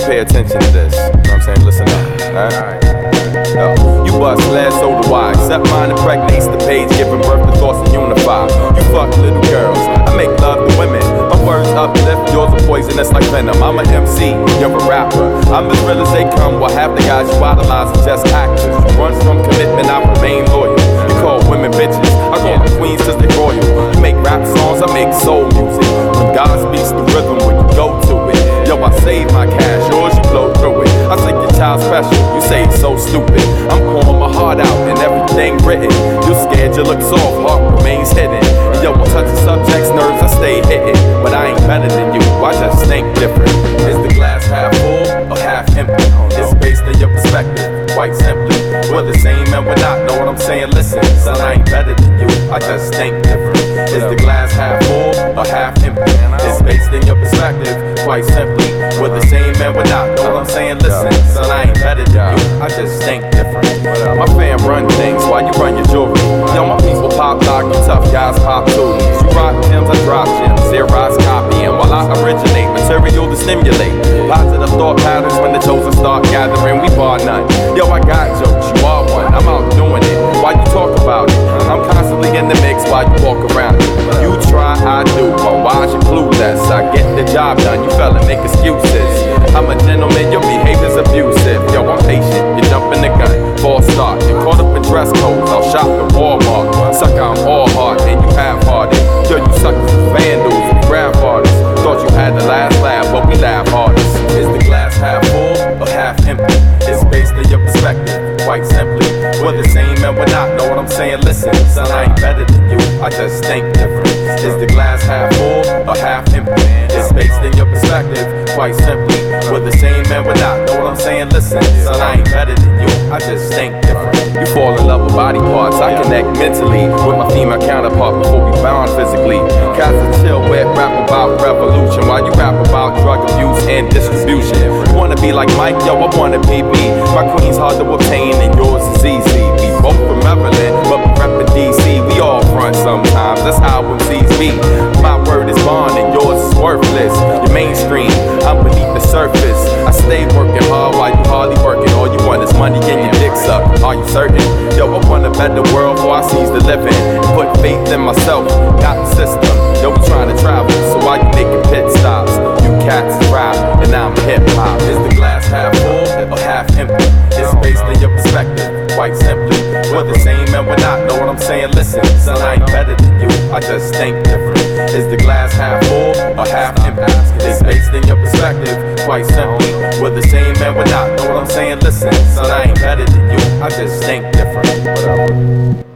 pay attention to this. You know what I'm saying? Listen up, alright? Yo, you bust last, so do I. Except mine impregnates the page, giving birth to thoughts that unify. You fuck little girls, I make love to women. My words uplift, yours are poisonous like venom. I'm a MC, you're a rapper. I'm as real as they come, while half the guys you idolize are just actors. You run from commitment, I remain loyal. You call women bitches, I call them queens cause they royal. You make rap songs, I make soul music. When God speaks the rhythm, when you go to it. Yo, I save my cash, yours you blow through it. I take your child special, you say it's so stupid. I'm pouring my heart out and everything written. You scared you look soft, heart remains hidden. Yo, I touch the subject's nerves, I stay hitting. But I ain't better than you, I just think different. Is the glass half full or half empty? It's based on your perspective, quite simply. We're the same and we're not, know what I'm saying? Listen, son, I ain't better than you, I just think different. Is the glass half full or half empty? It's based in your perspective, quite simply. We're the same and we're not, know what I'm saying? Listen, son, I ain't better than you, I just think different. My fam run things while you run your jewelry. Yo, my people pop lock, you tough guys pop tooties. You rock gems, I drop gems, Xerox copying while I originate material to stimulate positive thought patterns. When the chosen start gathering, we bar none. Yo, I got jokes, you are one, I'm out doing it. Why you talk about it? I'm constantly in the mix while you walk around it. You try, I do, unwise, you clueless. I get the job done, you fella make excuses. I'm a gentleman, your behavior's abusive. Yo, I'm patient, you jump in the gun, false start. You caught up in dress codes, I'll shop at Walmart. Suck, I'm all heart, and you half-hearted. Yo, you suckers was vandals and grandfathers. Thought you had the last laugh, but we laugh hardest. Is the glass half full or half empty? It's based on your perspective, quite simply. We're the same and we're not, know what I'm saying? Listen, son, I ain't better than you, I just think different. Is the glass half full or half empty? It's based in your perspective, quite simply. We're the same and we're not, know what I'm saying? Listen, son, I ain't better than you, I just think different. You fall in love with body parts, I connect mentally with my female counterpart before we bound physically. Cats are chill with rap about revolution, while you rap about drug abuse and distribution. You wanna be like Mike? Yo, I wanna be me. My queen's hard to obtain and yours is easy. We both from Maryland, but we reppin' DC. We all front sometimes, that's how MCs be. My word is bond and yours is worthless. You're mainstream, I'm beneath the surface. I stay working hard while you hardly working. All you want is money and your dick sucked. Are you certain? Yo, I want a better world before I seize the living. Put faith in myself, not the system. Yo, we trying to travel, so why you making pit stops? You cats rap, and I'm hip hop. Is the glass half full or half empty? It's based on your perspective, quite simply. We're the same and we're not, know what I'm saying? Listen, son, I ain't better than you, I just think different. Is the glass half full or half empty? It's based in your perspective, quite simply. We're the same and we're not, know what I'm saying? Listen, son, I ain't better than you, I just think different. Whatever.